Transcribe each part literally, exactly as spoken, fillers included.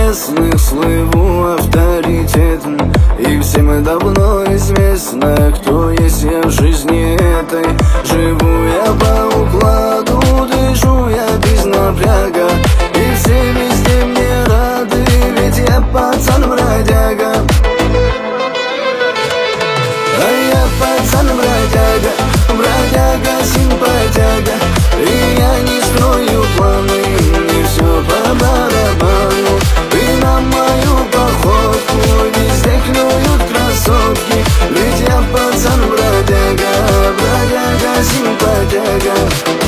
местных слыву авторитетом, и всем давно известно, кто есть я в жизни этой. Живу я по укладу, дышу я без напряга, и все везде мне рады, ведь я пацан-бродяга. А я пацан-бродяга, бродяга-симпатяга, и я не строю планы, мне все по барабану. И на мою походку везде клюют красотки, ведь я пацан-бродяга, бродяга-симпатяга.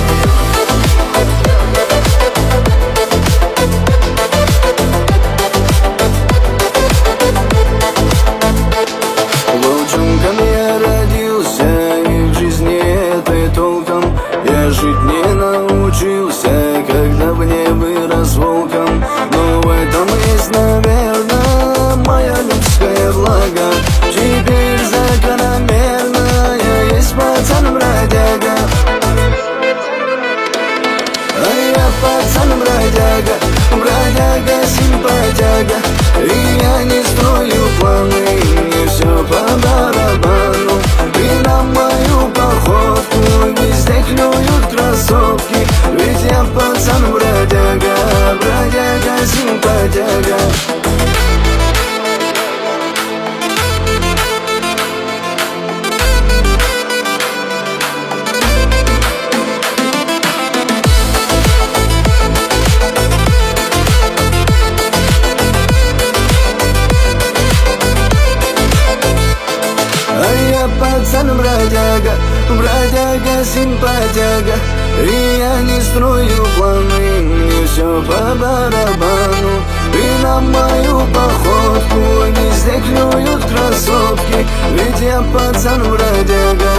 Жить не научился, когда мне вырос волком, но в этом есть, наверное, моя людская влага. Теперь закономерно я есть пацан-бродяга. А я пацан-бродяга, бродяга-симпатяга, и я не строю планы, мне все по барабану. И на мою походку везде клюют красотки, ведь я пацан-бродяга, бродяга-симпатяга. Пацан-бродяга, бродяга-симпатяга, и я не строю планы, мне все по барабану. И на мою походку везде клюют красотки, ведь я пацан-бродяга,